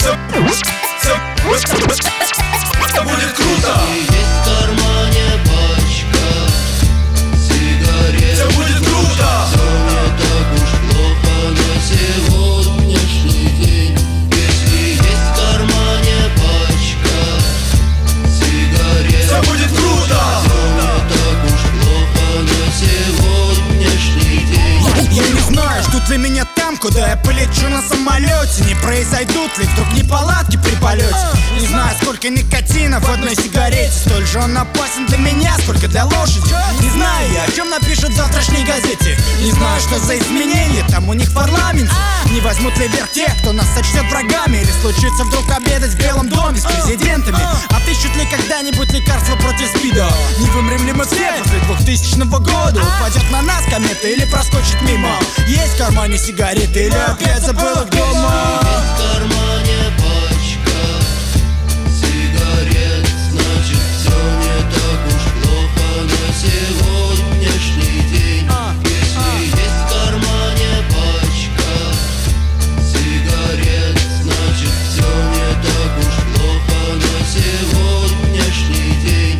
Все будет круто. Есть в кармане пачка сигарет. Все будет круто. Все не так уж плохо на сегодняшний день. Если есть в кармане пачка сигарет. Все будет круто. Все не так уж плохо на сегодняшний день. Я не знаю, ждут ли меня там, куда я полечу на самолете. Не произойдут ли вдруг неполадки при полете. Не знаю, сколько никотина в одной сигарете. Столь же он опасен для меня, сколько для лошади. Не знаю я, о чем напишут в завтрашней газете. Не знаю, что за изменения там у них в парламенте. Не возьмут ли вверх те, кто нас сочтет врагами. Или случится вдруг обедать в Белом доме с президентами. Отыщут ли когда-нибудь лекарства против СПИДа. Не вымрем ли мы все после 2000 года. Упадет на нас комета или проскочит мимо. Есть в кармане сигареты или опять забыл их дома. Есть в кармане пачка сигарет. Значит, все не так уж плохо на сегодняшний день. Если есть в кармане пачка сигарет, значит, все не так уж плохо на сегодняшний день.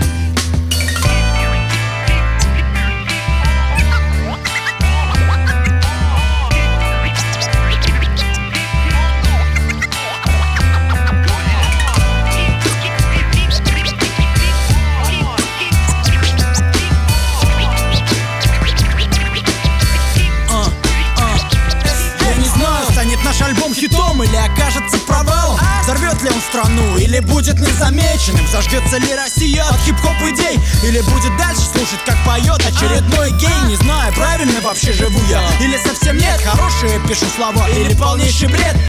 Наш альбом хитом или окажется провалом? Взорвет ли он страну или будет незамеченным? Зажгется ли Россия от хип-хоп идей? Или будет дальше слушать, как поет очередной гей? Не знаю, правильно вообще живу я или совсем нет. Хорошие пишу слова или полнейший бред.